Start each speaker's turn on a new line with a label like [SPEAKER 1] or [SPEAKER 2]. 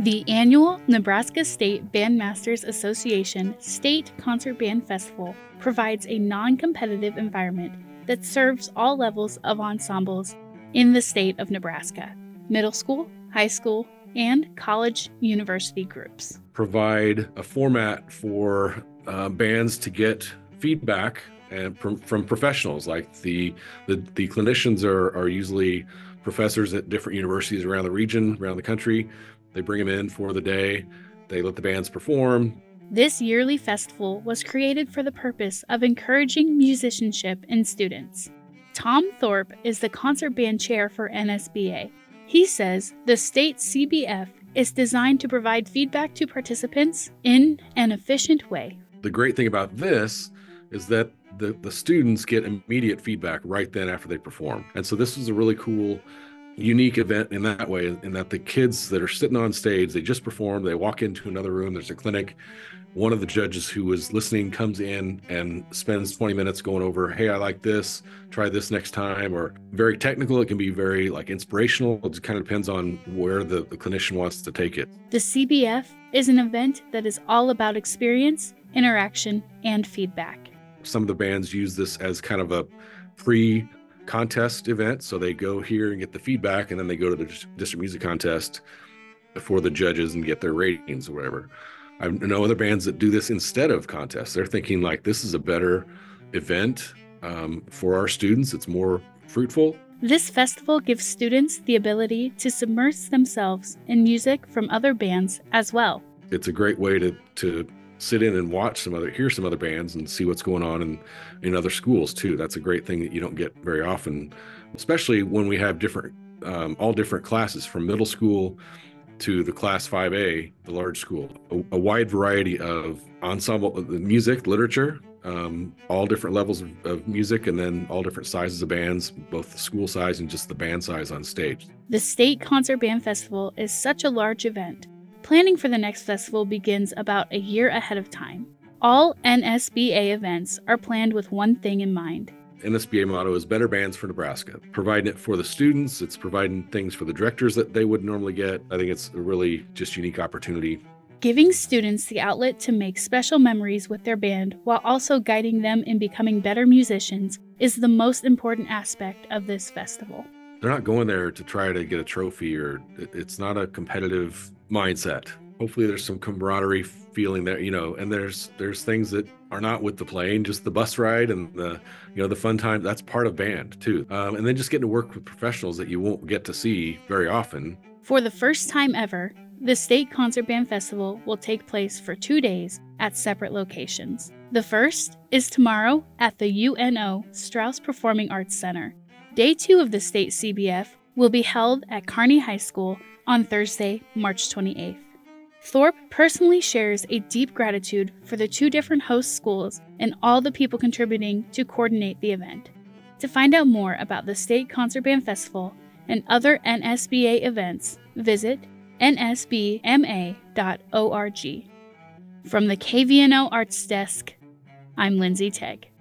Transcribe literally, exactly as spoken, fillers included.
[SPEAKER 1] The annual Nebraska State Bandmasters Association State Concert Band Festival provides a non-competitive environment that serves all levels of ensembles in the state of Nebraska: middle school, high school, and college university groups.
[SPEAKER 2] Provide a format for uh, bands to get feedback and from, from professionals. Like the, the the clinicians are are usually professors at different universities around the region, around the country. They bring them in for the day. They let the bands perform.
[SPEAKER 1] This yearly festival was created for the purpose of encouraging musicianship in students. Tom Thorpe is the concert band chair for N S B A. He says the state C B F is designed to provide feedback to participants in an efficient way.
[SPEAKER 2] The great thing about this is that the, the students get immediate feedback right then after they perform. And so this is a really cool, unique event in that way, in that the kids that are sitting on stage, they just performed, they walk into another room, there's a clinic. One of the judges who was listening comes in and spends twenty minutes going over, hey, I like this, try this next time, or very technical. It can be very like inspirational. It just kind of depends on where the, the clinician wants to take it.
[SPEAKER 1] The C B F is an event that is all about experience, interaction, and feedback.
[SPEAKER 2] Some of the bands use this as kind of a pre-contest event. So they go here and get the feedback, and then they go to the district music contest before the judges and get their ratings or whatever. I know other bands that do this instead of contests. They're thinking like, this is a better event um, for our students. It's more fruitful.
[SPEAKER 1] This festival gives students the ability to submerge themselves in music from other bands as well.
[SPEAKER 2] It's a great way to to sit in and watch some other, hear some other bands and see what's going on in, in other schools too. That's a great thing that you don't get very often, especially when we have different, um, all different classes from middle school to the class five A, the large school, a, a wide variety of ensemble, the music, literature, um, all different levels of, of music, and then all different sizes of bands, both the school size and just the band size on stage.
[SPEAKER 1] The State Concert Band Festival is such a large event. Planning for the next festival begins about a year ahead of time. All N S B A events are planned with one thing in mind.
[SPEAKER 2] N S B A motto is Better Bands for Nebraska. Providing it for the students, it's providing things for the directors that they would normally get. I think it's a really just unique opportunity.
[SPEAKER 1] Giving students the outlet to make special memories with their band while also guiding them in becoming better musicians is the most important aspect of this festival.
[SPEAKER 2] They're not going there to try to get a trophy, or it's not a competitive mindset. Hopefully there's some camaraderie feeling there, you know, and there's there's things that are not with the playing, just the bus ride and the, you know, the fun time. That's part of band too. Um, and then just getting to work with professionals that you won't get to see very often.
[SPEAKER 1] For the first time ever, the State Concert Band Festival will take place for two days at separate locations. The first is tomorrow at the U N O Strauss Performing Arts Center. Day two of the State C B F will be held at Kearney High School on Thursday, March twenty-eighth. Thorpe personally shares a deep gratitude for the two different host schools and all the people contributing to coordinate the event. To find out more about the State Concert Band Festival and other N S B A events, visit N S B M A dot org. From the K V N O Arts Desk, I'm Lindsay Tegg.